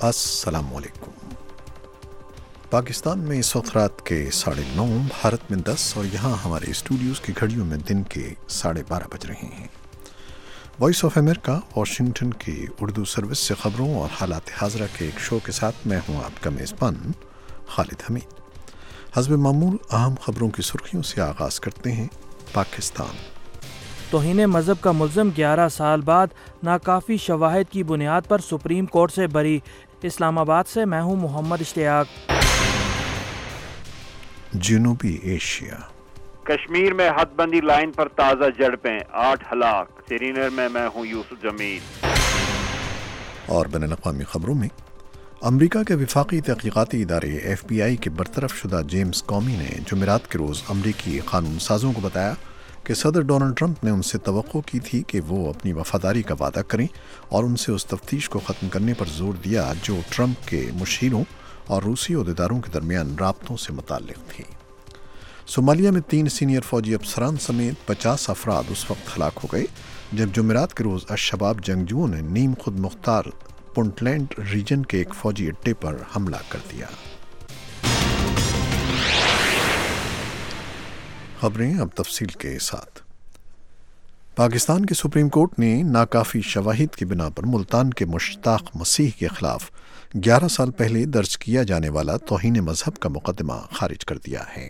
السلام علیکم۔ پاکستان میں اس وقت رات کے 9:30، بھارت میں 10 اور یہاں ہمارے اسٹوڈیوز کی گھڑیوں میں دن کے 12:30 بج رہے ہیں۔ وائس آف امریکہ واشنگٹن کی اردو سروس سے خبروں اور حالات حاضرہ کے ایک شو کے ساتھ میں ہوں آپ کا میزبان خالد حمید۔ حسب معمول اہم خبروں کی سرخیوں سے آغاز کرتے ہیں۔ پاکستان توہین مذہب کا ملزم 11 سال بعد ناکافی شواہد کی بنیاد پر سپریم کورٹ سے بری۔ اسلام آباد سے میں ہوں محمد اشتیاق۔ جنوبی ایشیا، کشمیر میں حد بندی لائن پر تازہ جھڑپیں، 8 ہلاک۔ سرینگر میں ہوں یوسف جمیل۔ اور بین الاقوامی خبروں میں امریکہ کے وفاقی تحقیقاتی ادارے FBI کے برطرف شدہ جیمز کومی نے جمعرات کے روز امریکی قانون سازوں کو بتایا کہ صدر ڈونلڈ ٹرمپ نے ان سے توقع کی تھی کہ وہ اپنی وفاداری کا وعدہ کریں اور ان سے اس تفتیش کو ختم کرنے پر زور دیا جو ٹرمپ کے مشیروں اور روسی عہدیداروں کے درمیان رابطوں سے متعلق تھی۔ صومالیہ میں 3 سینئر فوجی افسران سمیت 50 افراد اس وقت ہلاک ہو گئے جب جمعرات کے روز الشباب جنگجوؤں نے نیم خود مختار پنٹلینڈ ریجن کے ایک فوجی اڈے پر حملہ کر دیا۔ خبریں اب تفصیل کے ساتھ۔ پاکستان کی سپریم کورٹ نے ناکافی شواہد کی بنا پر ملتان کے مشتاق مسیح کے خلاف 11 سال پہلے درج کیا جانے والا توہین مذہب کا مقدمہ خارج کر دیا ہے۔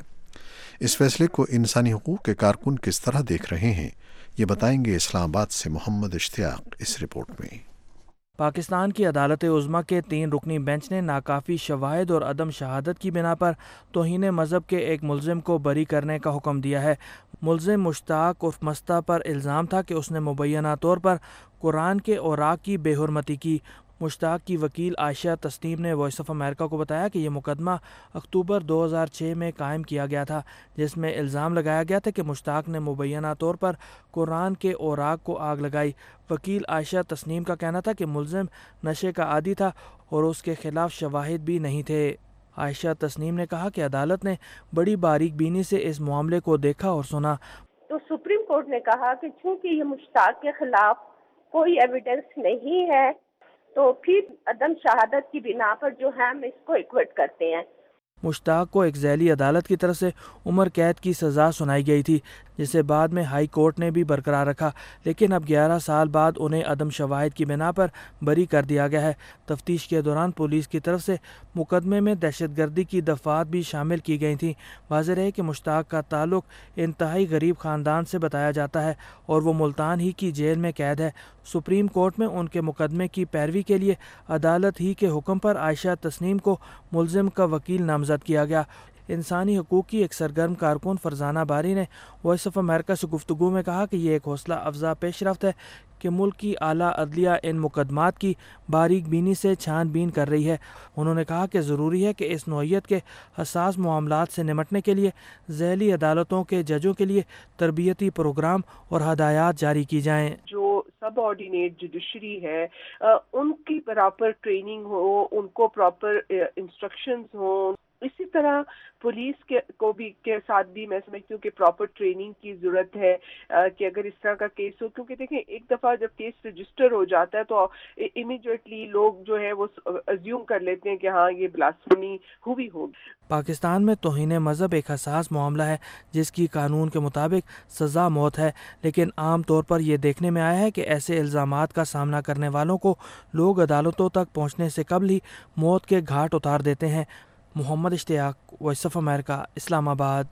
اس فیصلے کو انسانی حقوق کے کارکن کس طرح دیکھ رہے ہیں، یہ بتائیں گے اسلام آباد سے محمد اشتیاق اس رپورٹ میں۔ پاکستان کی عدالت عظمیٰ کے 3 رکنی بینچ نے ناکافی شواہد اور عدم شہادت کی بنا پر توہین مذہب کے ایک ملزم کو بری کرنے کا حکم دیا ہے۔ ملزم مشتاق عرف مستہ پر الزام تھا کہ اس نے مبینہ طور پر قرآن کے اوراق کی بے حرمتی کی۔ مشتاق کی وکیل عائشہ تسنیم نے وائس آف امریکہ کو بتایا کہ یہ مقدمہ اکتوبر 2006 میں قائم کیا گیا تھا، جس میں الزام لگایا گیا تھا کہ مشتاق نے مبینہ طور پر قرآن کے اوراق کو آگ لگائی۔ وکیل عائشہ تسنیم کا کہنا تھا کہ ملزم نشے کا عادی تھا اور اس کے خلاف شواہد بھی نہیں تھے۔ عائشہ تسنیم نے کہا کہ عدالت نے بڑی باریک بینی سے اس معاملے کو دیکھا اور سنا۔ تو سپریم کورٹ نے کہا کہ چونکہ یہ مشتاق کے خلاف کوئی ایویڈنس نہیں ہے تو پھر عدم شہادت کی بنا پر جو ہے ہم اس کو ایکوٹ کرتے ہیں۔ مشتاق کو ایک ذیلی عدالت کی طرف سے عمر قید کی سزا سنائی گئی تھی، جسے بعد میں ہائی کورٹ نے بھی برقرار رکھا، لیکن اب 11 سال بعد انہیں عدم شواہد کی بنا پر بری کر دیا گیا ہے۔ تفتیش کے دوران پولیس کی طرف سے مقدمے میں دہشت گردی کی دفعات بھی شامل کی گئی تھیں۔ واضح رہے کہ مشتاق کا تعلق انتہائی غریب خاندان سے بتایا جاتا ہے اور وہ ملتان ہی کی جیل میں قید ہے۔ سپریم کورٹ میں ان کے مقدمے کی پیروی کے لیے عدالت ہی کے حکم پر عائشہ تسنیم کو ملزم کا وکیل نامزد کیا گیا۔ انسانی حقوق کی ایک سرگرم کارکن فرزانہ باری نے وائس آف امریکہ سے گفتگو میں کہا کہ یہ ایک حوصلہ افزا پیش رفت ہے کہ ملک کی اعلیٰ عدلیہ ان مقدمات کی باریک بینی سے چھان بین کر رہی ہے۔ انہوں نے کہا کہ ضروری ہے کہ اس نوعیت کے حساس معاملات سے نمٹنے کے لیے ذیلی عدالتوں کے ججوں کے لیے تربیتی پروگرام اور ہدایات جاری کی جائیں۔ جو سب آرڈینیٹ جوڈیشری ہے ان کی پراپر ٹریننگ ہو، ان کو پراپر انسٹرکشنز ہوں۔ اسی طرح پولیس کے ساتھ بھی میں سمجھتی ہوں کہ پراپر ٹریننگ کی ضرورت ہے کہ اگر اس طرح کا کیس ہو، کیونکہ دیکھیں ایک دفعہ جب کیس رجسٹر ہو جاتا ہے تو امیڈیٹلی لوگ جو ہے وہ ازیوم کر لیتے ہیں کہ ہاں یہ بلاسفیمی ہوئی ہوگی۔ پاکستان میں توہین مذہب ایک حساس معاملہ ہے جس کی قانون کے مطابق سزا موت ہے، لیکن عام طور پر یہ دیکھنے میں آیا ہے کہ ایسے الزامات کا سامنا کرنے والوں کو لوگ عدالتوں تک پہنچنے سے قبل ہی موت کے گھاٹ اتار دیتے ہیں۔ محمد اشتیاق، وائس آف امریکہ، اسلام آباد۔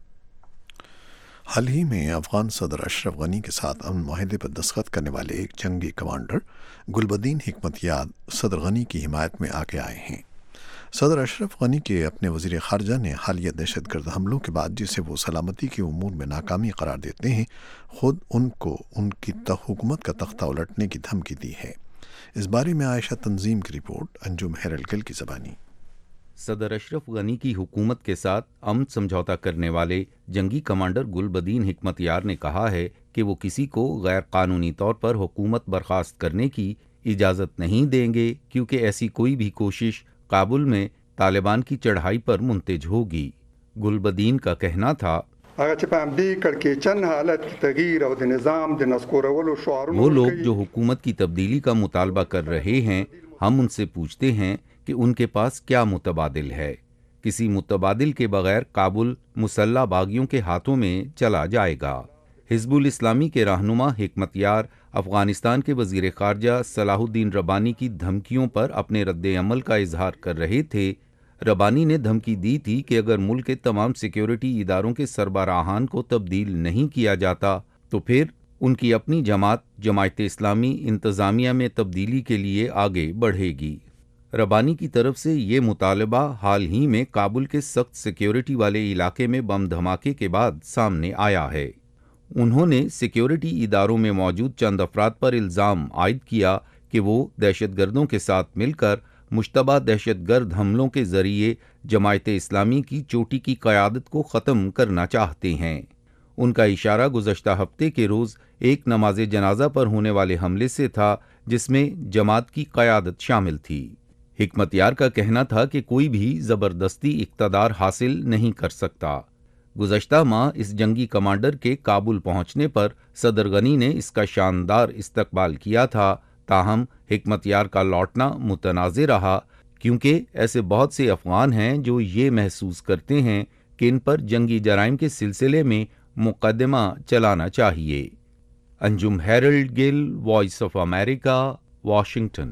حال ہی میں افغان صدر اشرف غنی کے ساتھ امن معاہدے پر دستخط کرنے والے ایک جنگی کمانڈر گلبدین حکمت یار صدر غنی کی حمایت میں آگے آئے ہیں۔ صدر اشرف غنی کے اپنے وزیر خارجہ نے حالیہ دہشت گرد حملوں کے بعد جسے وہ سلامتی کے امور میں ناکامی قرار دیتے ہیں، خود ان کو ان کی حکومت کا تختہ الٹنے کی دھمکی دی ہے۔ اس بارے میں عائشہ تنظیم کی رپورٹ، انجم ہیرلگل کی زبانی۔ صدر اشرف غنی کی حکومت کے ساتھ امن سمجھوتا کرنے والے جنگی کمانڈر گلبدین حکمت یار نے کہا ہے کہ وہ کسی کو غیر قانونی طور پر حکومت برخاست کرنے کی اجازت نہیں دیں گے، کیونکہ ایسی کوئی بھی کوشش کابل میں طالبان کی چڑھائی پر منتج ہوگی۔ گلبدین کا کہنا تھا، وہ لوگ جو حکومت کی تبدیلی کا مطالبہ کر رہے ہیں ہم ان سے پوچھتے ہیں کہ ان کے پاس کیا متبادل ہے۔ کسی متبادل کے بغیر کابل مسلح باغیوں کے ہاتھوں میں چلا جائے گا۔ حزب الاسلامی کے رہنما حکمت یار افغانستان کے وزیر خارجہ صلاح الدین ربانی کی دھمکیوں پر اپنے رد عمل کا اظہار کر رہے تھے۔ ربانی نے دھمکی دی تھی کہ اگر ملک کے تمام سیکیورٹی اداروں کے سربراہان کو تبدیل نہیں کیا جاتا تو پھر ان کی اپنی جماعت اسلامی انتظامیہ میں تبدیلی کے لیے آگے بڑھے گی۔ ربانی کی طرف سے یہ مطالبہ حال ہی میں کابل کے سخت سیکیورٹی والے علاقے میں بم دھماکے کے بعد سامنے آیا ہے۔ انہوں نے سیکیورٹی اداروں میں موجود چند افراد پر الزام عائد کیا کہ وہ دہشت گردوں کے ساتھ مل کر مشتبہ دہشت گرد حملوں کے ذریعے جماعت اسلامی کی چوٹی کی قیادت کو ختم کرنا چاہتے ہیں۔ ان کا اشارہ گزشتہ ہفتے کے روز ایک نماز جنازہ پر ہونے والے حملے سے تھا جس میں جماعت کی قیادت شامل تھی۔ حکمت یار کا کہنا تھا کہ کوئی بھی زبردستی اقتدار حاصل نہیں کر سکتا۔ گزشتہ ماہ اس جنگی کمانڈر کے کابل پہنچنے پر صدر غنی نے اس کا شاندار استقبال کیا تھا، تاہم حکمت یار کا لوٹنا متنازع رہا کیونکہ ایسے بہت سے افغان ہیں جو یہ محسوس کرتے ہیں کہ ان پر جنگی جرائم کے سلسلے میں مقدمہ چلانا چاہیے۔ Anjum Harold Gill, voice of America, Washington.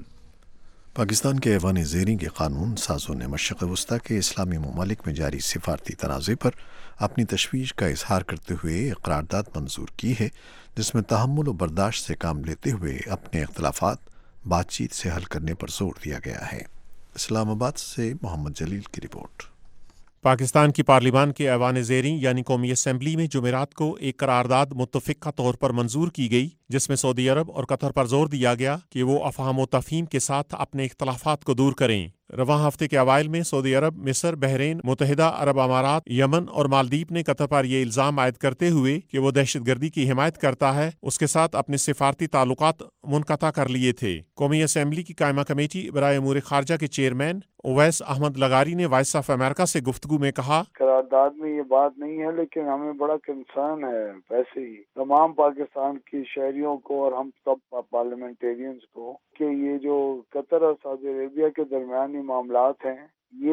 Pakistan کے ایوان زیریں کے قانون سازوں نے مشرق وسطیٰ کے اسلامی ممالک میں جاری سفارتی تنازع پر اپنی تشویش کا اظہار کرتے ہوئے ایک قرارداد منظور کی ہے جس میں تحمل و برداشت سے کام لیتے ہوئے اپنے اختلافات بات چیت سے حل کرنے پر زور دیا گیا ہے۔ اسلام آباد سے محمد جلیل کی رپورٹ۔ پاکستان کی پارلیمان کے ایوان زیریں یعنی قومی اسمبلی میں جمعرات کو ایک قرارداد متفقہ طور پر منظور کی گئی جس میں سعودی عرب اور قطر پر زور دیا گیا کہ وہ افہام و تفہیم کے ساتھ اپنے اختلافات کو دور کریں۔ رواں ہفتے کے اوائل میں سعودی عرب، مصر، بحرین، متحدہ عرب امارات، یمن اور مالدیپ نے قطر پر یہ الزام عائد کرتے ہوئے کہ وہ دہشت گردی کی حمایت کرتا ہے اس کے ساتھ اپنے سفارتی تعلقات منقطع کر لیے تھے۔ قومی اسمبلی کی قائمہ کمیٹی برائے امور خارجہ کے چیئرمین اویس احمد لغاری نے وائس آف امریکہ سے گفتگو میں کہا، قرارداد میں یہ بات نہیں ہے لیکن ہمیں بڑا کنسرن ہے ویسے ہی تمام پاکستان کی شہریوں کو اور ہم سب پارلیمنٹیرینز کو کہ یہ جو قطر اور سعودی عربیہ کے درمیانی معاملات ہیں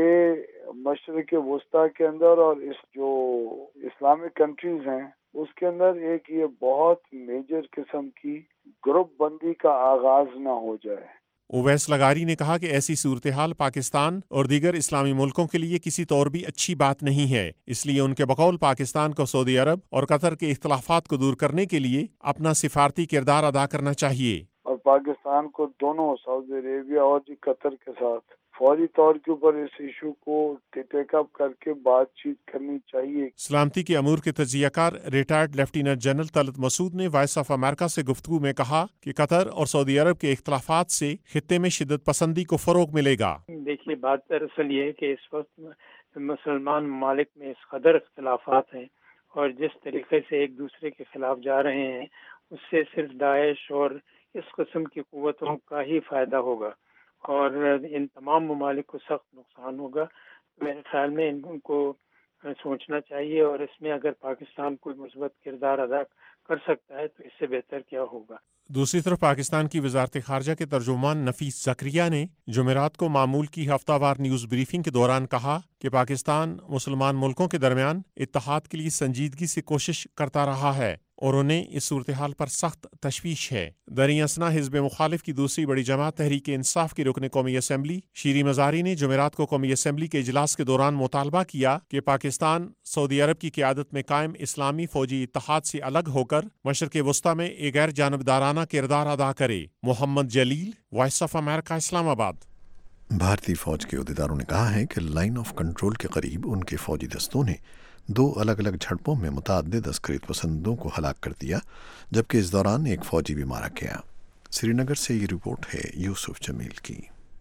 یہ مشرق وسطیٰ کے اندر اور اس جو اسلامک کنٹریز ہیں اس کے اندر ایک یہ بہت میجر قسم کی گروپ بندی کا آغاز نہ ہو جائے۔ اویس لغاری نے کہا کہ ایسی صورتحال پاکستان اور دیگر اسلامی ملکوں کے لیے کسی طور بھی اچھی بات نہیں ہے، اس لیے ان کے بقول پاکستان کو سعودی عرب اور قطر کے اختلافات کو دور کرنے کے لیے اپنا سفارتی کردار ادا کرنا چاہیے، اور پاکستان کو دونوں سعودی عربیہ اور قطر کے ساتھ فوری طور کے اوپر اس ایشو کو ٹیک اپ کر کے بات چیت کرنی چاہیے۔ سلامتی کے امور کے تجزیہ کار retired lieutenant general Talat Masood نے وائس آف امریکہ سے گفتگو میں کہا کہ قطر اور سعودی عرب کے اختلافات سے خطے میں شدت پسندی کو فروغ ملے گا۔ دیکھیے بات دراصل یہ ہے کہ اس وقت مسلمان ممالک میں اس قدر اختلافات ہیں اور جس طریقے سے ایک دوسرے کے خلاف جا رہے ہیں اس سے صرف داعش اور اس قسم کی قوتوں کا ہی فائدہ ہوگا اور ان تمام ممالک کو سخت نقصان ہوگا۔ میرے خیال میں ان کو سوچنا چاہیے اور اس میں اگر پاکستان کوئی مثبت کردار ادا کر سکتا ہے تو اس سے بہتر کیا ہوگا۔ دوسری طرف پاکستان کی وزارت خارجہ کے ترجمان نفیس زکریا نے جمعرات کو معمول کی ہفتہ وار نیوز بریفنگ کے دوران کہا کہ پاکستان مسلمان ملکوں کے درمیان اتحاد کے لیے سنجیدگی سے کوشش کرتا رہا ہے اور انہیں اس صورتحال پر سخت تشویش ہے۔ دریں اثنا حزب مخالف کی دوسری بڑی جماعت تحریک انصاف کی رکن قومی اسمبلی شیریں مزاری نے جمعرات کو قومی اسمبلی کے اجلاس کے دوران مطالبہ کیا کہ پاکستان سعودی عرب کی قیادت میں قائم اسلامی فوجی اتحاد سے الگ ہو کر مشرق وسطیٰ میں ایک غیر جانبدارانہ کردار ادا کرے۔ محمد جلیل، وائس آف امریکہ، اسلام آباد۔ بھارتی فوج کے عہدیداروں نے کہا ہے کہ لائن آف کنٹرول کے قریب ان کے فوجی دستوں نے 2 الگ الگ جھڑپوں میں متعدد عسکریت پسندوں کو ہلاک کر دیا جبکہ اس دوران ایک فوجی بھی مارا گیا۔ سری نگر سے یہ رپورٹ ہے یوسف جمیل کی۔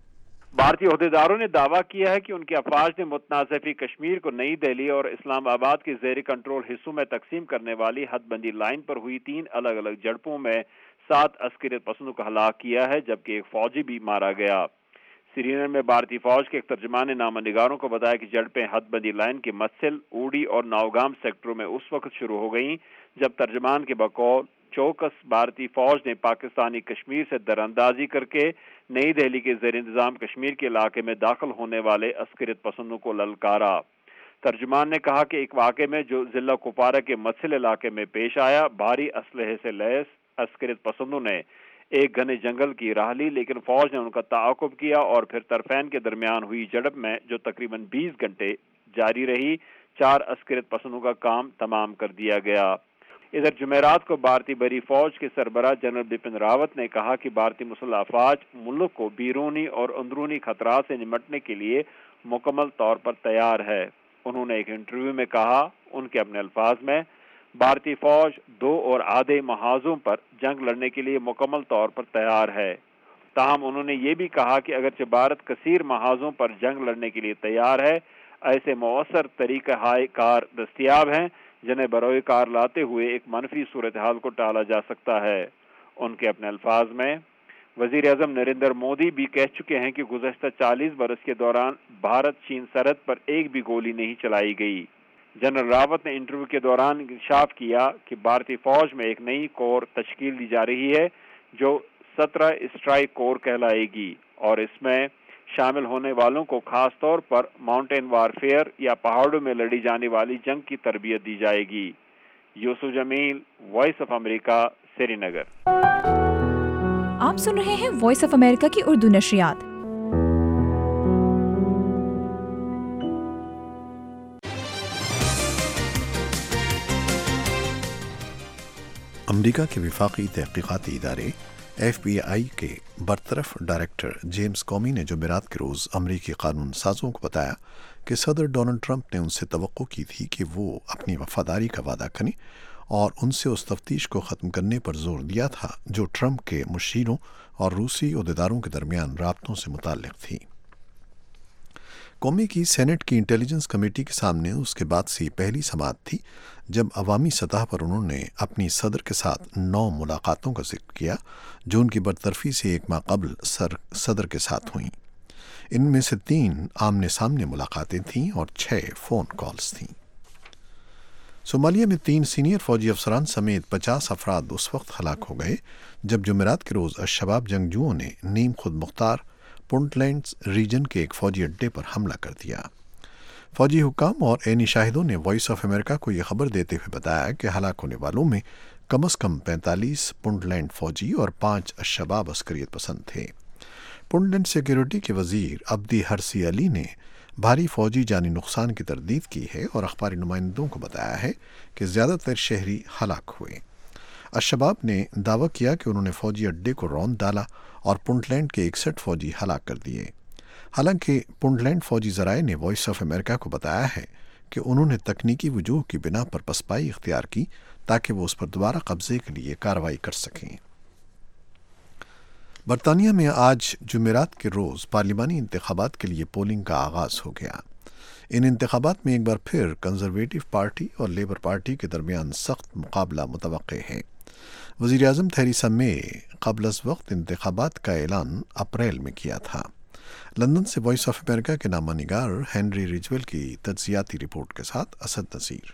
بھارتی عہدیداروں نے دعویٰ کیا ہے کہ ان کی افواج نے متنازع کشمیر کو نئی دہلی اور اسلام آباد کے زیر کنٹرول حصوں میں تقسیم کرنے والی حد بندی لائن پر ہوئی 3 الگ الگ جھڑپوں میں 7 عسکریت پسندوں کو ہلاک کیا ہے جبکہ ایک فوجی بھی مارا گیا۔ سری نگر میں بھارتی فوج کے ایک ترجمان نے نامہ نگاروں کو بتایا کہ جھڑپیں حد بندی لائن کے مسل، اوڑی اور ناؤگام سیکٹروں میں اس وقت شروع ہو گئیں جب ترجمان کے بقول چوکس بھارتی فوج نے پاکستانی کشمیر سے دراندازی کر کے نئی دہلی کے زیر انتظام کشمیر کے علاقے میں داخل ہونے والے عسکریت پسندوں کو للکارا۔ ترجمان نے کہا کہ ایک واقعے میں جو ضلع کپوارہ کے مسل علاقے میں پیش آیا، بھاری اسلحے سے لیس عسکریت پسندوں نے ایک گھنے جنگل کی راہ لی، لیکن فوج نے ان کا تعاقب کیا اور پھر طرفین کے درمیان ہوئی جھڑپ میں جو تقریباً 20 گھنٹے جاری رہی 4 عسکریت پسندوں کا کام تمام کر دیا گیا۔ ادھر جمعرات کو بھارتی بری فوج کے سربراہ جنرل بپن راوت نے کہا کہ بھارتی مسلح افواج ملک کو بیرونی اور اندرونی خطرات سے نمٹنے کے لیے مکمل طور پر تیار ہے۔ انہوں نے ایک انٹرویو میں کہا، ان کے اپنے الفاظ میں، بھارتی فوج 2 اور آدھے محاذوں پر جنگ لڑنے کے لیے مکمل طور پر تیار ہے۔ تاہم انہوں نے یہ بھی کہا کہ اگرچہ بھارت کثیر محاذوں پر جنگ لڑنے کے لیے تیار ہے، ایسے مؤثر طریقہ کار دستیاب ہیں جنہیں بروئے کار لاتے ہوئے ایک منفی صورتحال کو ٹالا جا سکتا ہے۔ ان کے اپنے الفاظ میں، وزیر اعظم نریندر مودی بھی کہہ چکے ہیں کہ گزشتہ 40 برس کے دوران بھارت چین سرحد پر ایک بھی گولی نہیں چلائی گئی۔ جنرل راوت نے انٹرویو کے دوران انکشاف کیا کہ بھارتی فوج میں ایک نئی کور تشکیل دی جا رہی ہے جو 17 اسٹرائک کور کہلائے گی، اور اس میں شامل ہونے والوں کو خاص طور پر ماؤنٹین وارفیئر یا پہاڑوں میں لڑی جانے والی جنگ کی تربیت دی جائے گی۔ Yusuf Jamil, voice of America, Sri Nagar. آپ سن رہے ہیں وائس آف امریکہ کی اردو نشریات۔ امریکہ کے وفاقی تحقیقاتی ادارے FBI کے برطرف ڈائریکٹر جیمز کومی نے جمعرات کے روز امریکی قانون سازوں کو بتایا کہ صدر ڈونلڈ ٹرمپ نے ان سے توقع کی تھی کہ وہ اپنی وفاداری کا وعدہ کریں اور ان سے اس تفتیش کو ختم کرنے پر زور دیا تھا جو ٹرمپ کے مشیروں اور روسی عہدیداروں کے درمیان رابطوں سے متعلق تھی۔ قومی کی سینٹ کی انٹیلیجنس کمیٹی کے سامنے اس کے بعد سے پہلی سماعت تھی جب عوامی سطح پر انہوں نے اپنی صدر کے ساتھ 9 ملاقاتوں کا ذکر کیا جو ان کی برطرفی سے ایک ماہ قبل صدر کے ساتھ ہوئیں۔ ان میں سے 3 آمنے سامنے ملاقاتیں تھیں اور 6 فون کالز تھیں۔ صومالیہ میں 3 سینئر فوجی افسران سمیت 50 افراد اس وقت ہلاک ہو گئے جب جمعرات کے روز الشباب جنگجوؤں نے نیم خود مختار پونٹلینڈز ریجن کے ایک فوجی اڈے پر حملہ کر دیا۔ فوجی حکام اور عینی شاہدوں نے وائس آف امریکہ کو یہ خبر دیتے ہوئے بتایا کہ ہلاک ہونے والوں میں کم از کم 45 پونٹلینڈ فوجی اور 5 الشباب عسکریت پسند تھے۔ پونٹلینڈ سیکیورٹی کے وزیر عبدی ہرسی علی نے بھاری فوجی جانی نقصان کی تردید کی ہے اور اخباری نمائندوں کو بتایا ہے کہ زیادہ تر شہری ہلاک ہوئے۔ الشباب نے دعویٰ کیا کہ انہوں نے فوجی اڈے کو روند ڈالا اور پونٹلینڈ کے 61 فوجی ہلاک کر دیے۔ حالانکہ پونٹلینڈ فوجی ذرائع نے وائس آف امریکہ کو بتایا ہے کہ انہوں نے تکنیکی وجوہ کی بنا پر پسپائی اختیار کی تاکہ وہ اس پر دوبارہ قبضے کے لیے کارروائی کر سکیں۔ برطانیہ میں آج جمعرات کے روز پارلیمانی انتخابات کے لیے پولنگ کا آغاز ہو گیا۔ ان انتخابات میں ایک بار پھر کنزرویٹو پارٹی اور لیبر پارٹی کے درمیان سخت مقابلہ متوقع ہے۔ وزیر اعظم تھیریسا مے قبل از وقت انتخابات کا اعلان اپریل میں کیا تھا۔ لندن سے وائس آف امریکہ کے نامہ نگار ہینری ریجویل کی تجزیاتی رپورٹ کے ساتھ اسد نذیر۔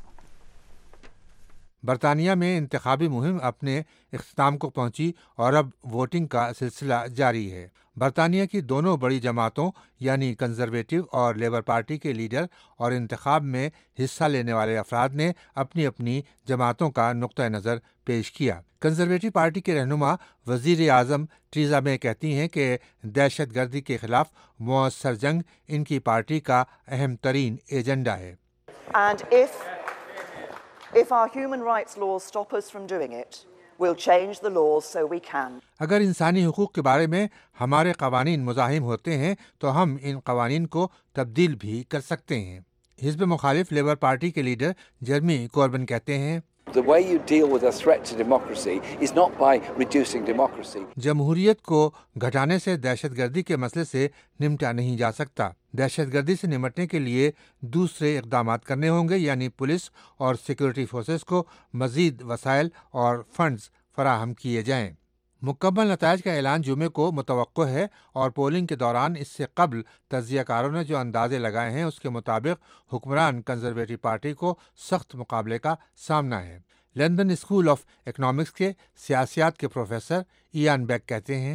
برطانیہ میں انتخابی مہم اپنے اختتام کو پہنچی اور اب ووٹنگ کا سلسلہ جاری ہے۔ برطانیہ کی دونوں بڑی جماعتوں یعنی کنزرویٹو اور لیبر پارٹی کے لیڈر اور انتخاب میں حصہ لینے والے افراد نے اپنی اپنی جماعتوں کا نقطہ نظر پیش کیا۔ کنزرویٹو پارٹی کے رہنما وزیر اعظم ٹریزا مے کہتی ہیں کہ دہشت گردی کے خلاف مؤثر جنگ ان کی پارٹی کا اہم ترین ایجنڈا ہے۔ If our human rights laws stop us from doing it, we'll change the laws so we can. اگر انسانی حقوق کے بارے میں ہمارے قوانین مزاحم ہوتے ہیں تو ہم ان قوانین کو تبدیل بھی کر سکتے ہیں۔ حزب مخالف لیبر پارٹی کے لیڈر جیرمی کوربن کہتے ہیں The way you deal with a threat to democracy is not by reducing democracy. جمہوریت کو گھٹانے سے دہشت گردی کے مسئلے سے نمٹا نہیں جا سکتا۔ دہشت گردی سے نمٹنے کے لیے دوسرے اقدامات کرنے ہوں گے، یعنی پولیس اور سیکورٹی فورسز کو مزید وسائل اور فنڈز فراہم کیے جائیں۔ مکمل نتائج کا اعلان جمعے کو متوقع ہے اور پولنگ کے دوران اس سے قبل تجزیہ کاروں نے جو اندازے لگائے ہیں اس کے مطابق حکمران کنزرویٹو پارٹی کو سخت مقابلے کا سامنا ہے۔ لندن اسکول آف اکنامکس کے سیاسیات کے پروفیسر ایان بیک کہتے ہیں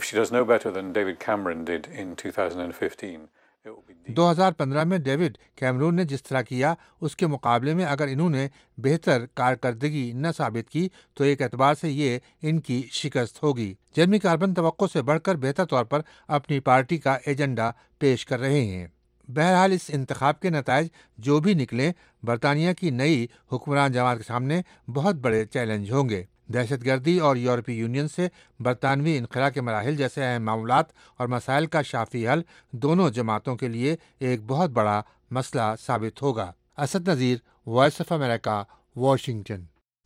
2015 میں ڈیوڈ کیمرون نے جس طرح کیا اس کے مقابلے میں اگر انہوں نے بہتر کارکردگی نہ ثابت کی تو ایک اعتبار سے یہ ان کی شکست ہوگی۔ جیرمی کاربن توقع سے بڑھ کر بہتر طور پر اپنی پارٹی کا ایجنڈا پیش کر رہے ہیں۔ بہرحال اس انتخاب کے نتائج جو بھی نکلیں، برطانیہ کی نئی حکمران جماعت کے سامنے بہت بڑے چیلنج ہوں گے۔ دہشت گردی اور یورپی یونین سے برطانوی انخلا کے مراحل جیسے اہم معاملات اور مسائل کا شافی حل دونوں جماعتوں کے لیے ایک بہت بڑا مسئلہ ثابت ہوگا۔ Asad Nazir, voice of America, Washington.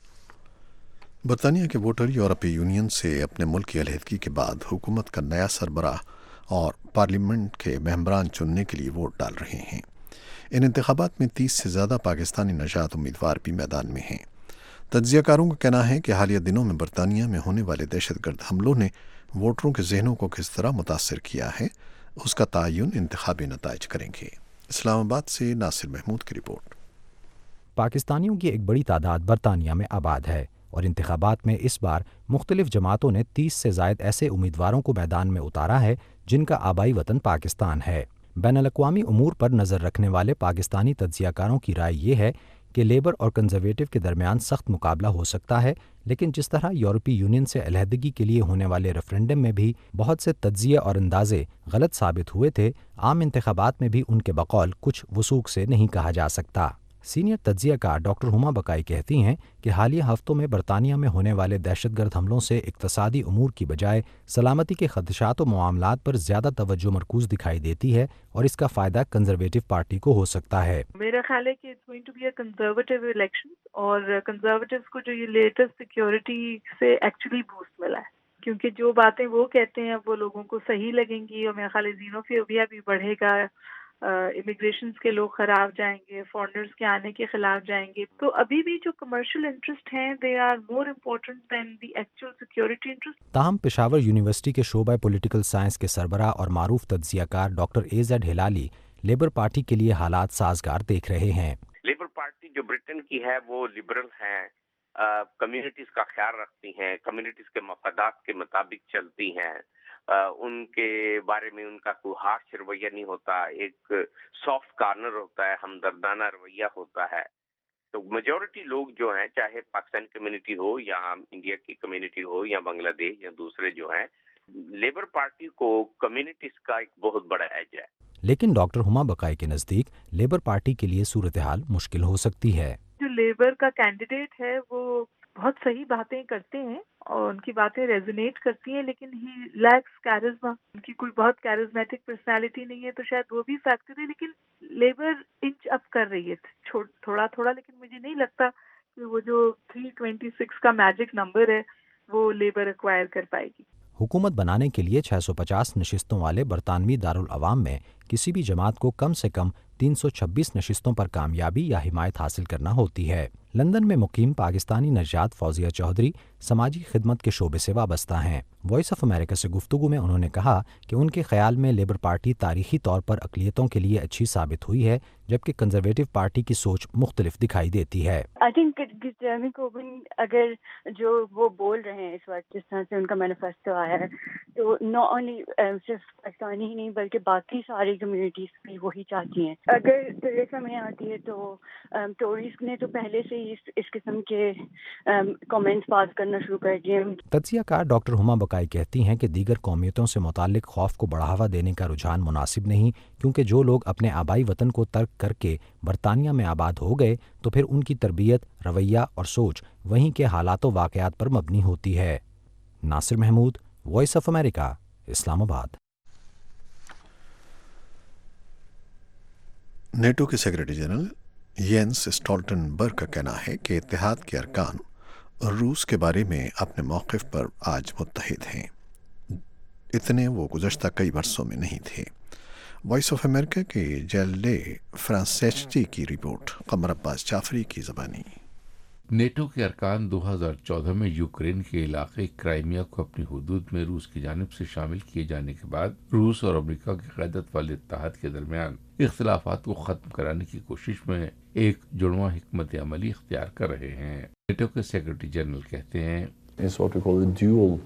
برطانیہ کے ووٹر یورپی یونین سے اپنے ملک کی علیحدگی کے بعد حکومت کا نیا سربراہ اور پارلیمنٹ کے ممبران چننے کے لیے ووٹ ڈال رہے ہیں۔ ان انتخابات میں 30 سے زیادہ پاکستانی نژاد امیدوار بھی میدان میں ہیں۔ تجزیہ کاروں کا کہنا ہے کہ حالیہ دنوں میں برطانیہ میں ہونے والے دہشت گرد حملوں نے ووٹروں کے ذہنوں کو کس طرح متاثر کیا ہے، اس کا تعین انتخابی نتائج کریں گے۔ اسلام آباد سے ناصر محمود کی رپورٹ۔ پاکستانیوں کی ایک بڑی تعداد برطانیہ میں آباد ہے اور انتخابات میں اس بار مختلف جماعتوں نے 30 سے زائد ایسے امیدواروں کو میدان میں اتارا ہے جن کا آبائی وطن پاکستان ہے۔ بین الاقوامی امور پر نظر رکھنے والے پاکستانی تجزیہ کاروں کی رائے یہ ہے کہ لیبر اور کنزرویٹو کے درمیان سخت مقابلہ ہو سکتا ہے، لیکن جس طرح یورپی یونین سے علیحدگی کے لیے ہونے والے ریفرنڈم میں بھی بہت سے تجزیے اور اندازے غلط ثابت ہوئے تھے، عام انتخابات میں بھی ان کے بقول کچھ وثوق سے نہیں کہا جا سکتا۔ سینئر تجزیہ کار ڈاکٹر ہما بقائی کہتی ہیں کہ حالیہ ہفتوں میں برطانیہ میں ہونے والے دہشت گرد حملوں سے اقتصادی امور کی بجائے سلامتی کے خدشات و معاملات پر زیادہ توجہ مرکوز دکھائی دیتی ہے اور اس کا فائدہ کنزرویٹو پارٹی کو ہو سکتا ہے۔ میرا خیال ہے کہ it's going to be a conservative election اور کنزرویٹوز کو جو یہ لیٹسٹ سیکیورٹی سے ایکچولی بوسٹ ملا ہے، کیونکہ جو باتیں وہ کہتے ہیں وہ لوگوں کو صحیح لگیں گی اور میرا خیال ہے زینوفوبیا بھی بڑھے گا، امیگریشنز کے لوگ خراب جائیں گے، فارنرز کے آنے کے خلاف جائیں گے۔ تو ابھی بھی جو کمرشل انٹرسٹ ہیں they are more important than the actual security interest. تاہم پشاور یونیورسٹی کے شعبہ پولیٹیکل سائنس کے سربراہ اور معروف تجزیہ کار doctor AZ Hilali labour party کے لیے حالات سازگار دیکھ رہے ہیں۔ لیبر پارٹی جو برٹن کی ہے وہ لبرل ہیں، کمیونٹیز کا خیال رکھتی ہیں، کمیونٹیز کے مفادات کے مطابق چلتی ہیں، ان کے بارے میں ان کا کوئی ہارش رویہ نہیں ہوتا، ایک سافٹ کارنر ہوتا ہے، ہمدردانہ رویہ ہوتا ہے۔ تو میجورٹی لوگ جو ہیں، چاہے پاکستان کمیونٹی ہو یا انڈیا کی کمیونٹی ہو یا بنگلہ دیش یا دوسرے جو ہیں، لیبر پارٹی کو کمیونٹیز کا ایک بہت بڑا ایج ہے۔ لیکن ڈاکٹر ہما بقائی کے نزدیک لیبر پارٹی کے لیے صورتحال مشکل ہو سکتی ہے۔ جو لیبر کا کینڈیڈیٹ ہے وہ بہت صحیح باتیں کرتے ہیں اور ان کی باتیں ریزونیٹ کرتی ہیں، لیکن ہی لیکس کیرزما، ان کی کوئی بہت کیرزمیٹک پرسنالٹی نہیں ہے، تو شاید وہ بھی فیکٹر ہے۔ لیکن لیبر انچ اپ کر رہی ہے تھوڑا تھوڑا، لیکن مجھے نہیں لگتا کہ وہ جو 326 کا میجک نمبر ہے وہ لیبر ایکوائر کر پائے گی۔ حکومت بنانے کے لیے 650 نشستوں والے برطانوی دارالعوام میں کسی بھی جماعت کو کم سے کم 326 نشستوں پر کامیابی یا حمایت حاصل کرنا ہوتی ہے۔ لندن میں مقیم پاکستانی نژاد فوزیہ چودھری سماجی خدمت کے شعبے سے وابستہ ہیں۔ وائس آف امریکہ سے گفتگو میں انہوں نے کہا کہ ان کے خیال میں لیبر پارٹی تاریخی طور پر اقلیتوں کے لیے اچھی ثابت ہوئی ہے، جبکہ کنزرویٹو پارٹی کی سوچ مختلف دکھائی دیتی ہے۔ آئی تھنک جیرمی کوربن اگر جو وہ بول رہے ہیں اس وقت، جس طرح سے ان کا مینیفیسٹو آیا ہے، تو ناٹ اونلی صرف پاکستانی ہی نہیں بلکہ باقی ساری کمیونٹیز بھی وہی چاہتی ہیں۔ اگر تھریسا میں آتی ہے تو ٹوریز نے تو پہلے سے ہی اس قسم کے کامنٹس پاس کرنا شروع کر دیے۔ تجزیہ کار ڈاکٹر ہما بقائی کہتی ہیں کہ دیگر قومیتوں سے متعلق خوف کو بڑھاوا دینے کا رجحان مناسب نہیں، کیونکہ جو لوگ اپنے آبائی وطن کو ترک کر کے برطانیہ میں آباد ہو گئے تو پھر ان کی تربیت، رویہ اور سوچ وہیں کے حالات و واقعات پر مبنی ہوتی ہے۔ Nasir Mahmood, voice of America, Islamabad. NATO کے سیکرٹری جنرل یینس اسٹولٹنبرگ کا کہنا ہے کہ اتحاد کے ارکان روس کے بارے میں اپنے موقف پر آج متحد ہیں، اتنے وہ گزشتہ کئی برسوں میں نہیں تھے۔ وائس آف امریکہ کے جیلڈے فرانسیسٹی کی رپورٹ، قمر عباس جعفری کی زبانی۔ نیٹو کے ارکان 2014 میں یوکرین کے علاقے کرائمیا کو اپنی حدود میں روس کی جانب سے شامل کیے جانے کے بعد روس اور امریکہ کی قیادت والے اتحاد کے درمیان اختلافات کو ختم کرانے کی کوشش میں ایک جڑواں حکمت عملی اختیار کر رہے ہیں۔ نیٹو کے سیکرٹری جنرل کہتے ہیں It's what we call a dual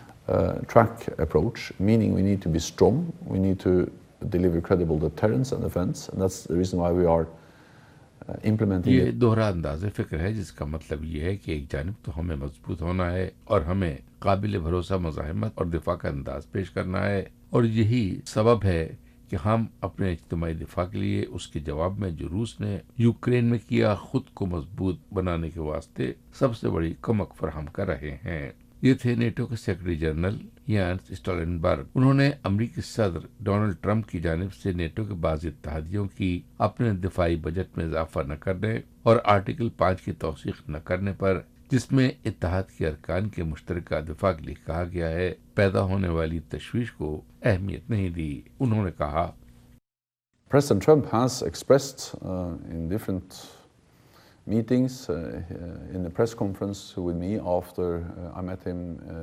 track approach, meaning we need to be strong, we need to deliver credible deterrence and defense, and that's the reason why we are implementing یہ دوہرا انداز فکر ہے، جس کا مطلب یہ ہے کہ ایک جانب تو ہمیں مضبوط ہونا ہے اور ہمیں قابل بھروسہ مزاحمت اور دفاع کا انداز پیش کرنا ہے، اور یہی سبب ہے کہ ہم اپنے اجتماعی دفاع کے لیے اس کے جواب میں جو روس نے یوکرین میں کیا، خود کو مضبوط بنانے کے واسطے سب سے بڑی کمک فراہم کر رہے ہیں۔ یہ تھے نیٹو کے سیکرٹری جنرل یانس اسٹالنبرگ۔ انہوں نے امریکی صدر ڈونلڈ ٹرمپ کی جانب سے نیٹو کے بعض اتحادیوں کی اپنے دفاعی بجٹ میں اضافہ نہ کرنے اور آرٹیکل 5 کی توثیق نہ کرنے پر، جس میں اتحاد کے ارکان کے مشترکہ دفاع کے لیے کہا گیا ہے، پیدا ہونے والی تشویش کو اہمیت نہیں دی۔ انہوں نے کہا President Trump has expressed in different meetings, in the press conference with me after I met him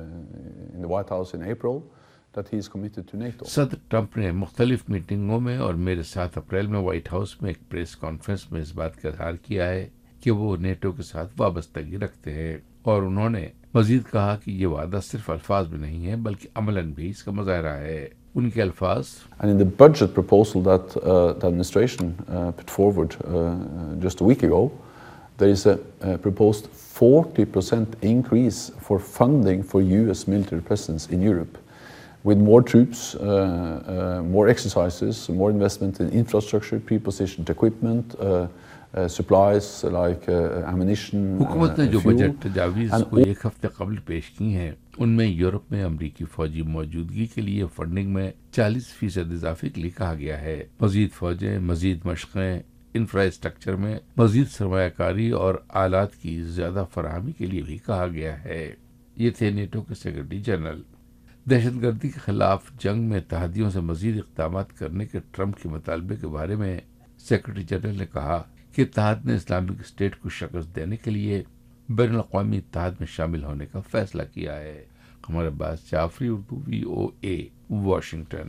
in the White House in April, that he is committed to NATO. صدر ٹرمپ نے مختلف میٹنگوں میں اور میرے ساتھ اپریل میں white house میں ایک پریس کانفرنس میں اس بات کا اظہار کیا ہے کہ وہ نیٹو کے ساتھ وابستگی رکھتے ہیں، اور انہوں نے مزید کہا کہ یہ وعدہ صرف الفاظ میں نہیں ہے بلکہ عملاً بھی اس کا مظاہرہ ہے۔ ان کے الفاظ And in the budget proposal that the administration put forward just a week ago, there is a proposed 40% increase for funding for US military presence in Europe, with more troops, more exercises, more investment in infrastructure, pre-positioned equipment, supplies like ammunition, حکومت نے جو fuel. Budget تجاویز کو ایک ہفتے قبل پیش کی ہیں، ان میں یورپ میں امریکی فوجی موجودگی کے لیے فنڈنگ میں 40% اضافے کے لیے کہا گیا ہے۔ مزید فوجیں، مزید مشقیں، انفراسٹرکچر میں مزید سرمایہ کاری اور آلات کی زیادہ فراہمی کے لیے بھی کہا گیا ہے۔ یہ تھے نیٹو کے سیکرٹری جنرل۔ دہشت گردی کے خلاف جنگ میں اتحادیوں سے مزید اقدامات کرنے کے ٹرمپ کے مطالبے کے بارے میں سیکرٹری جنرل نے کہا کہ اتحاد نے اسلامک اسٹیٹ کو شکست دینے کے لیے بین الاقوامی اتحاد میں شامل ہونے کا فیصلہ کیا ہے۔ Qamar Abbas Jafri, Urdu VOA، Washington.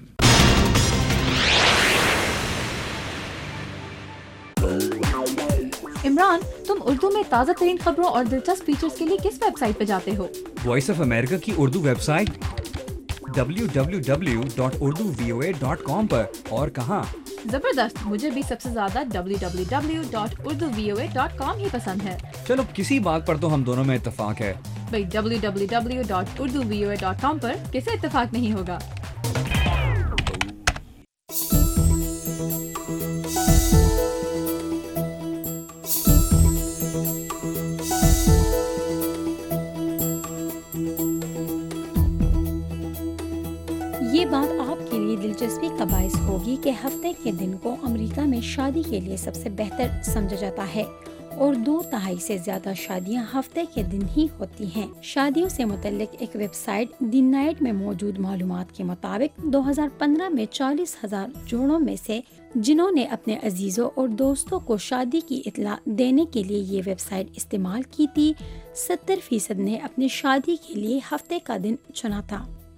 عمران، تم اردو میں تازہ ترین خبروں اور دلچسپ فیچرز کے لیے کس ویب سائٹ پہ جاتے ہو؟ وائس آف امریکہ کی اردو ویب سائٹ www.urduvoa.com پر۔ اور کہاں؟ زبردست، مجھے بھی سب سے زیادہ www.urduvoa.com ہی پسند ہے۔ چلو کسی بات پر تو ہم دونوں میں اتفاق ہے۔ بھئی www.urduvoa.com پر کسے اتفاق نہیں ہوگا؟ یہ بات آپ کے لیے دلچسپی کا باعث ہوگی کہ ہفتے کے دن کو امریکہ میں شادی کے لیے سب سے بہتر سمجھا جاتا ہے، اور 2/3 سے زیادہ شادیاں ہفتے کے دن ہی ہوتی ہیں۔ شادیوں سے متعلق ایک ویب سائٹ دی نائٹ میں موجود معلومات کے مطابق 2015 میں 40,000 جوڑوں میں سے جنہوں نے اپنے عزیزوں اور دوستوں کو شادی کی اطلاع دینے کے لیے یہ ویب سائٹ استعمال کی تھی، 70% نے اپنی شادی کے لیے ہفتے کا دن چنا تھا۔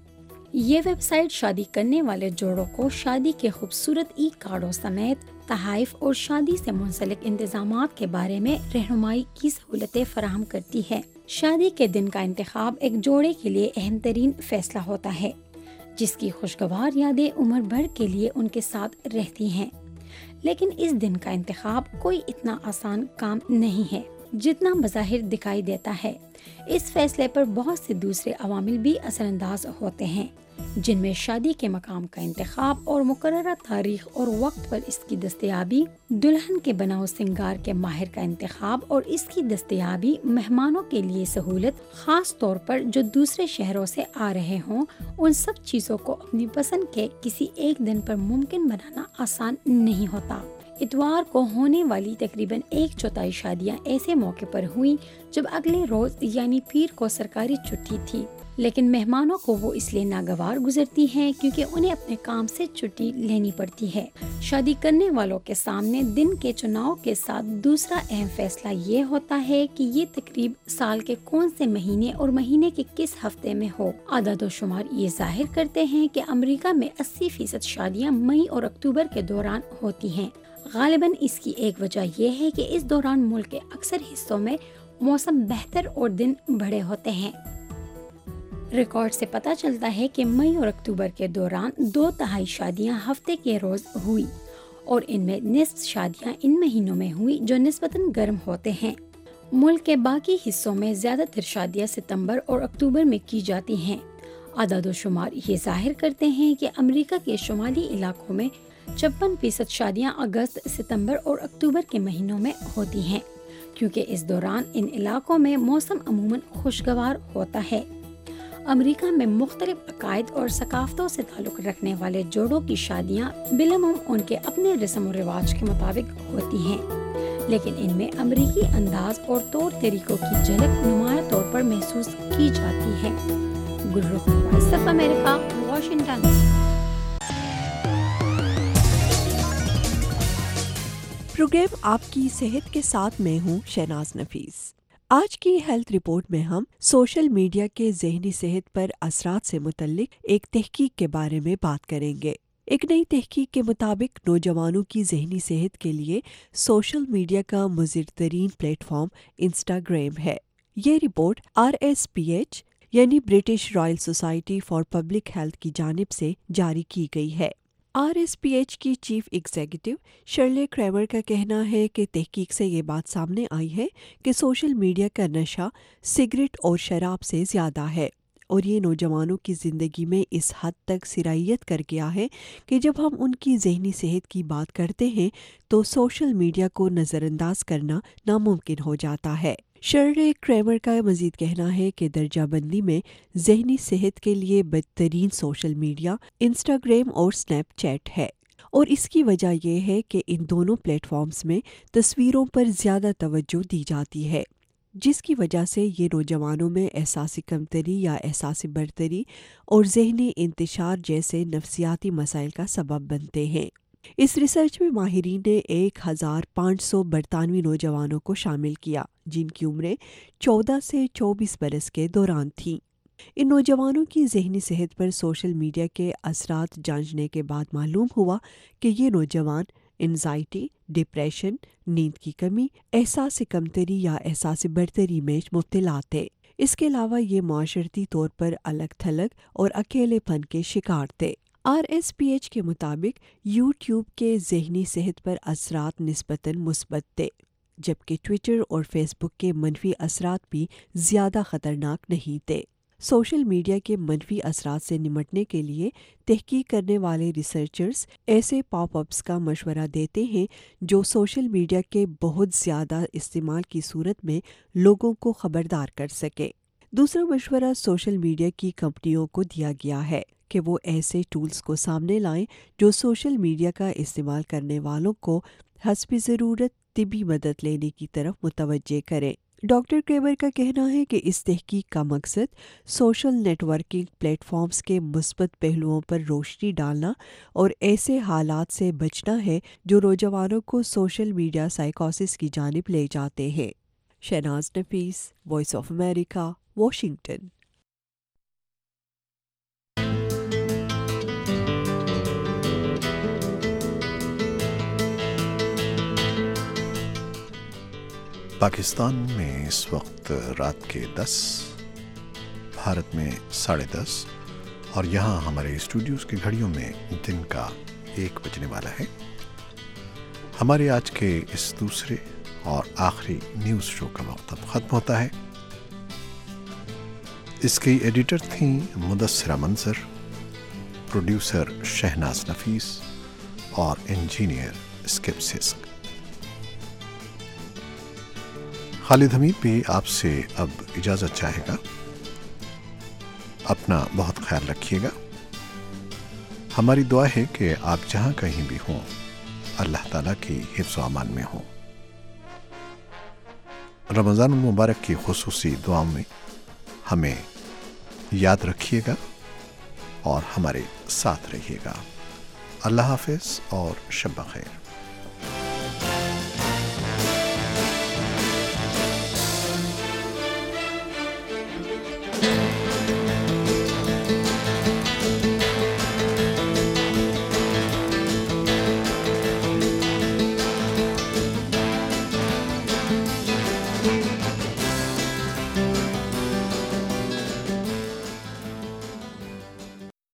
یہ ویب سائٹ شادی کرنے والے جوڑوں کو شادی کے خوبصورت ای کارڈوں سمیت تحائف اور شادی سے منسلک انتظامات کے بارے میں رہنمائی کی سہولتیں فراہم کرتی ہے۔ شادی کے دن کا انتخاب ایک جوڑے کے لیے اہم ترین فیصلہ ہوتا ہے، جس کی خوشگوار یادیں عمر بھر کے لیے ان کے ساتھ رہتی ہیں۔ لیکن اس دن کا انتخاب کوئی اتنا آسان کام نہیں ہے جتنا بظاہر دکھائی دیتا ہے۔ اس فیصلے پر بہت سے دوسرے عوامل بھی اثر انداز ہوتے ہیں، جن میں شادی کے مقام کا انتخاب اور مقررہ تاریخ اور وقت پر اس کی دستیابی، دلہن کے بناؤ سنگار کے ماہر کا انتخاب اور اس کی دستیابی، مہمانوں کے لیے سہولت، خاص طور پر جو دوسرے شہروں سے آ رہے ہوں، ان سب چیزوں کو اپنی پسند کے کسی ایک دن پر ممکن بنانا آسان نہیں ہوتا۔ اتوار کو ہونے والی تقریباً 1/4 شادیاں ایسے موقع پر ہوئیں جب اگلے روز یعنی پیر کو سرکاری چھٹی تھی، لیکن مہمانوں کو وہ اس لیے ناگوار گزرتی ہیں کیونکہ انہیں اپنے کام سے چھٹی لینی پڑتی ہے۔ شادی کرنے والوں کے سامنے دن کے چناؤ کے ساتھ دوسرا اہم فیصلہ یہ ہوتا ہے کہ یہ تقریب سال کے کون سے مہینے اور مہینے کے کس ہفتے میں ہو۔ اعداد و شمار یہ ظاہر کرتے ہیں کہ امریکہ میں 80% شادیاں مئی اور اکتوبر کے دوران ہوتی ہیں۔ غالباً اس کی ایک وجہ یہ ہے کہ اس دوران ملک کے اکثر حصوں میں موسم بہتر اور دن بڑے ہوتے ہیں۔ ریکارڈ سے پتہ چلتا ہے کہ مئی اور اکتوبر کے دوران 2/3 شادیاں ہفتے کے روز ہوئی اور ان میں نصف شادیاں ان مہینوں میں ہوئی جو نسبتاً گرم ہوتے ہیں۔ ملک کے باقی حصوں میں زیادہ تر شادیاں ستمبر اور اکتوبر میں کی جاتی ہیں۔ اعداد و شمار یہ ظاہر کرتے ہیں کہ امریکہ کے شمالی علاقوں میں 56% شادیاں اگست، ستمبر اور اکتوبر کے مہینوں میں ہوتی ہیں، کیونکہ اس دوران ان علاقوں میں موسم عموماً خوشگوار ہوتا ہے۔ امریکہ میں مختلف عقائد اور ثقافتوں سے تعلق رکھنے والے جوڑوں کی شادیاں بالعموم ان کے اپنے رسم و رواج کے مطابق ہوتی ہیں، لیکن ان میں امریکی انداز اور طور طریقوں کی جھلک نمایاں طور پر محسوس کی جاتی ہے۔ Gulrukh voice of America, Washington. Programme آپ کی صحت کے ساتھ میں ہوں شہناز نفیس۔ آج کی ہیلتھ رپورٹ میں ہم سوشل میڈیا کے ذہنی صحت پر اثرات سے متعلق ایک تحقیق کے بارے میں بات کریں گے۔ ایک نئی تحقیق کے مطابق نوجوانوں کی ذہنی صحت کے لیے سوشل میڈیا کا مضر ترین پلیٹ فارم انسٹاگرام ہے۔ یہ رپورٹ RSPH یعنی British Royal Society for Public Health کی جانب سے جاری کی گئی ہے۔ RSPH کی چیف ایگزیکٹو شرلے کریمر کا کہنا ہے کہ تحقیق سے یہ بات سامنے آئی ہے کہ سوشل میڈیا کا نشہ سگریٹ اور شراب سے زیادہ ہے، اور یہ نوجوانوں کی زندگی میں اس حد تک سرایت کر گیا ہے کہ جب ہم ان کی ذہنی صحت کی بات کرتے ہیں تو سوشل میڈیا کو نظر انداز کرنا ناممکن ہو جاتا ہے۔ شرلے کریمر کا مزید کہنا ہے کہ درجہ بندی میں ذہنی صحت کے لیے بدترین سوشل میڈیا انسٹاگرام اور سنیپ چیٹ ہے، اور اس کی وجہ یہ ہے کہ ان دونوں پلیٹ فارمز میں تصویروں پر زیادہ توجہ دی جاتی ہے، جس کی وجہ سے یہ نوجوانوں میں احساس کمتری یا احساس برتری اور ذہنی انتشار جیسے نفسیاتی مسائل کا سبب بنتے ہیں۔ اس ریسرچ میں ماہرین نے 1500 برطانوی نوجوانوں کو شامل کیا جن کی عمریں 14 سے 24 برس کے دوران تھیں۔ ان نوجوانوں کی ذہنی صحت پر سوشل میڈیا کے اثرات جانچنے کے بعد معلوم ہوا کہ یہ نوجوان انزائٹی، ڈپریشن، نیند کی کمی، احساس کمتری یا احساس برتری میں مبتلا تھے۔ اس کے علاوہ یہ معاشرتی طور پر الگ تھلگ اور اکیلے پن کے شکار تھے۔ RSPH کے مطابق یوٹیوب کے ذہنی صحت پر اثرات نسبتاً مثبت تھے، جبکہ ٹویٹر اور فیس بک کے منفی اثرات بھی زیادہ خطرناک نہیں تھے۔ سوشل میڈیا کے منفی اثرات سے نمٹنے کے لیے تحقیق کرنے والے ریسرچرز ایسے پاپ اپس کا مشورہ دیتے ہیں جو سوشل میڈیا کے بہت زیادہ استعمال کی صورت میں لوگوں کو خبردار کر سکے۔ دوسرا مشورہ سوشل میڈیا کی کمپنیوں کو دیا گیا ہے کہ وہ ایسے ٹولز کو سامنے لائیں جو سوشل میڈیا کا استعمال کرنے والوں کو حسب ضرورت طبی مدد لینے کی طرف متوجہ کریں۔ ڈاکٹر کریمر کا کہنا ہے کہ اس تحقیق کا مقصد social networking platforms کے مثبت پہلوؤں پر روشنی ڈالنا اور ایسے حالات سے بچنا ہے جو نوجوانوں کو سوشل میڈیا سائیکوسس کی جانب لے جاتے ہیں۔ Shahnaz Nafees, voice of America, Washington. Pakistan میں اس وقت رات کے 10، بھارت میں 10:30، اور یہاں ہمارے اسٹوڈیوز کی گھڑیوں میں دن کا 1 بجنے والا ہے۔ ہمارے آج کے اس دوسرے اور آخری نیوز شو کا وقت اب ختم ہوتا ہے۔ اس کی ایڈیٹر تھیں مدثرہ منظر، پروڈیوسر شہناز نفیس اور انجینئر اسکپ سسک۔ خالد حمید بھی آپ سے اب اجازت چاہے گا۔ اپنا بہت خیال رکھیے گا۔ ہماری دعا ہے کہ آپ جہاں کہیں بھی ہوں اللہ تعالیٰ کی حفظ و امان میں ہوں۔ رمضان المبارک کی خصوصی دعاؤں میں ہمیں یاد رکھیے گا اور ہمارے ساتھ رہیے گا۔ اللہ حافظ اور شب بخیر۔